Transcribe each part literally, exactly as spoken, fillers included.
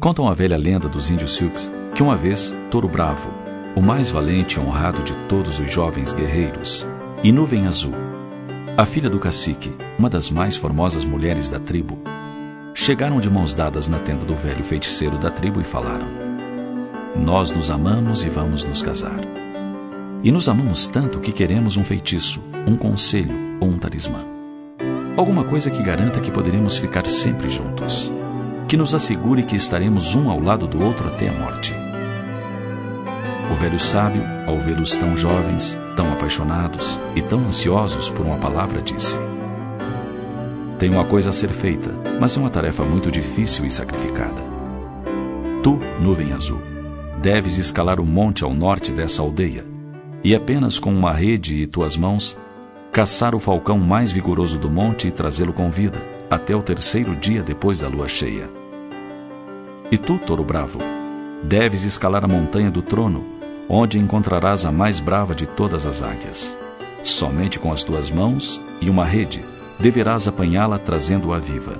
Contam a velha lenda dos índios Sioux que uma vez Touro Bravo, o mais valente e honrado de todos os jovens guerreiros, e Nuvem Azul, a filha do cacique, uma das mais formosas mulheres da tribo, chegaram de mãos dadas na tenda do velho feiticeiro da tribo e falaram: nós nos amamos e vamos nos casar. E nos amamos tanto que queremos um feitiço, um conselho ou um talismã. Alguma coisa que garanta que poderemos ficar sempre juntos, que nos assegure que estaremos um ao lado do outro até a morte. O velho sábio, ao vê-los tão jovens, tão apaixonados e tão ansiosos por uma palavra, disse: tem uma coisa a ser feita, mas é uma tarefa muito difícil e sacrificada. Tu, Nuvem Azul, deves escalar o monte ao norte dessa aldeia e apenas com uma rede e tuas mãos caçar o falcão mais vigoroso do monte e trazê-lo com vida até o terceiro dia depois da lua cheia. E tu, Touro Bravo, deves escalar a montanha do trono, onde encontrarás a mais brava de todas as águias. Somente com as tuas mãos e uma rede deverás apanhá-la trazendo-a viva.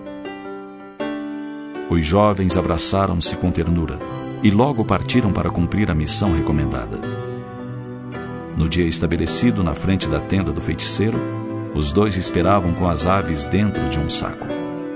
Os jovens abraçaram-se com ternura e logo partiram para cumprir a missão recomendada. No dia estabelecido, na frente da tenda do feiticeiro, os dois esperavam com as aves dentro de um saco.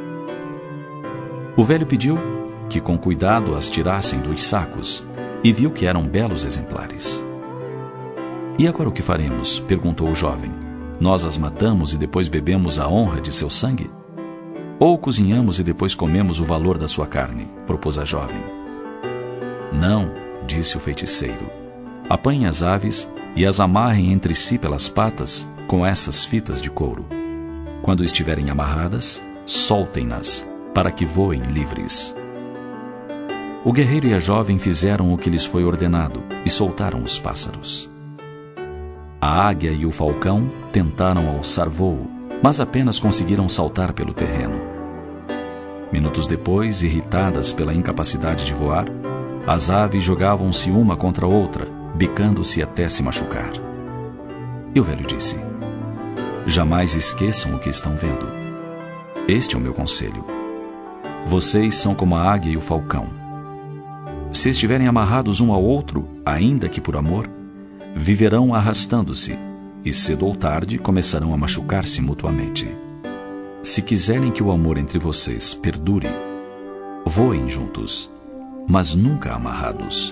O velho pediu que com cuidado as tirassem dos sacos e viu que eram belos exemplares. E agora o que faremos? Perguntou o jovem. Nós as matamos e depois bebemos a honra de seu sangue? Ou cozinhamos e depois comemos o valor da sua carne? Propôs a jovem. Não, disse o feiticeiro. Apanhem as aves e as amarrem entre si pelas patas com essas fitas de couro. Quando estiverem amarradas, soltem-nas para que voem livres. O guerreiro e a jovem fizeram o que lhes foi ordenado e soltaram os pássaros. A águia e o falcão tentaram alçar voo, mas apenas conseguiram saltar pelo terreno. Minutos depois, irritadas pela incapacidade de voar, as aves jogavam-se uma contra a outra, bicando-se até se machucar. E o velho disse: jamais esqueçam o que estão vendo. Este é o meu conselho. Vocês são como a águia e o falcão. Se estiverem amarrados um ao outro, ainda que por amor, viverão arrastando-se, e cedo ou tarde começarão a machucar-se mutuamente. Se quiserem que o amor entre vocês perdure, voem juntos, mas nunca amarrados.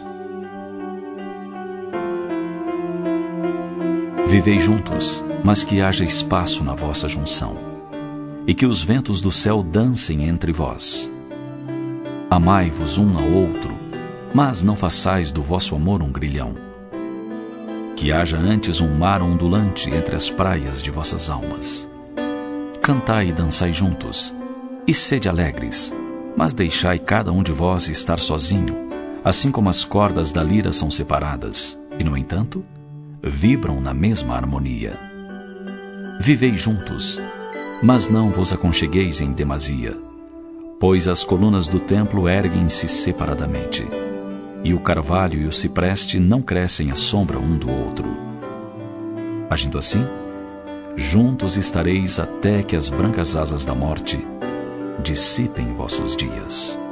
Vivei juntos, mas que haja espaço na vossa junção, e que os ventos do céu dancem entre vós. Amai-vos um ao outro, mas não façais do vosso amor um grilhão. Que haja antes um mar ondulante entre as praias de vossas almas. Cantai e dançai juntos, e sede alegres, mas deixai cada um de vós estar sozinho, assim como as cordas da lira são separadas, e, no entanto, vibram na mesma harmonia. Vivei juntos, mas não vos aconchegueis em demasia, pois as colunas do templo erguem-se separadamente, e o carvalho e o cipreste não crescem à sombra um do outro. Agindo assim, juntos estareis até que as brancas asas da morte dissipem vossos dias.